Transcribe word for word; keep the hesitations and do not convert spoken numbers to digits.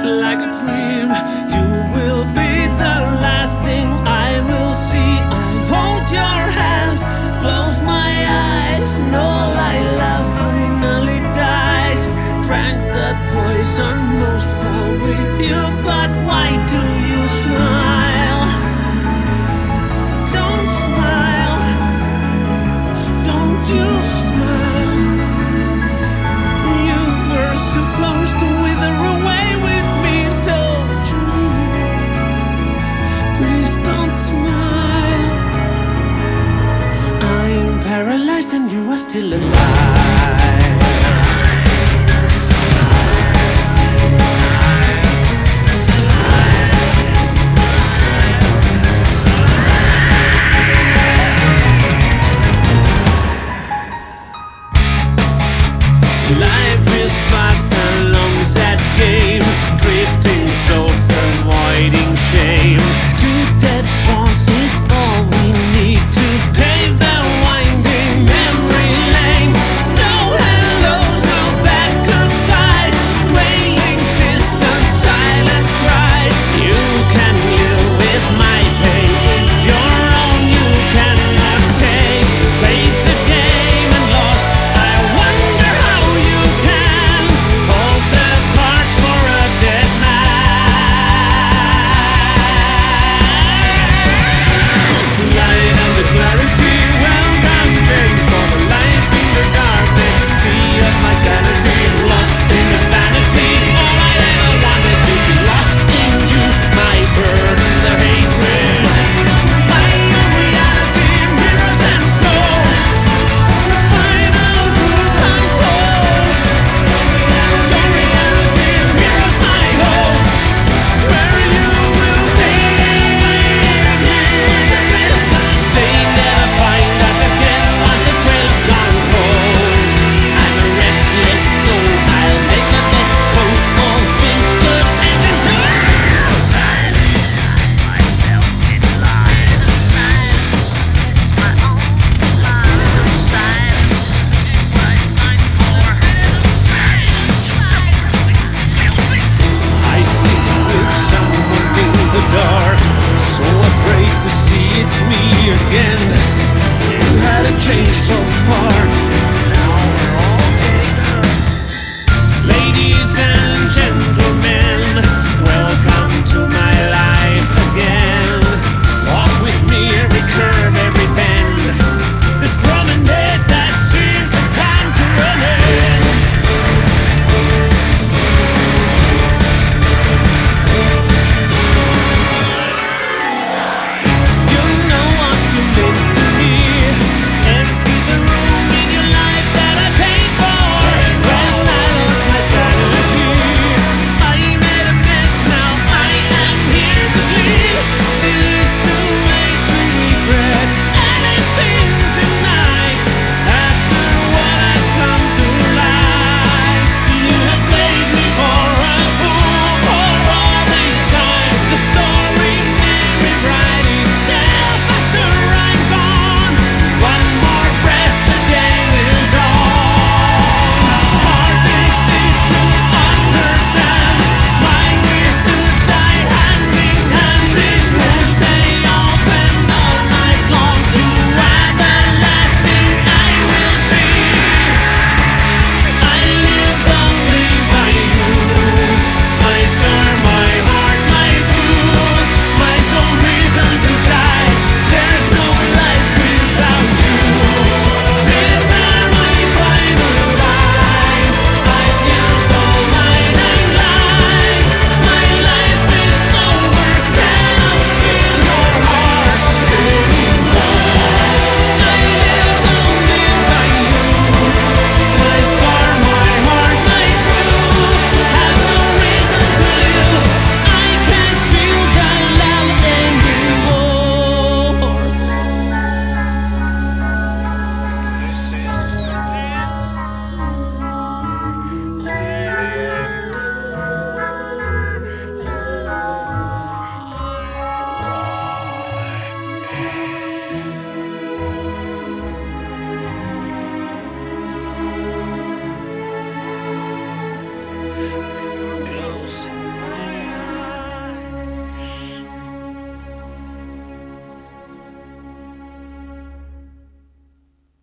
like a dream. You will be the last thing I will see. I hold your hand, close my eyes, and all I love finally dies. Drank the poison most foul with you, but why do you smile? Don't smile, don't you smile. You were supposed to wither away with me, so treat. Please don't smile. I'm paralyzed and you are still alive. Life is but a long sad game.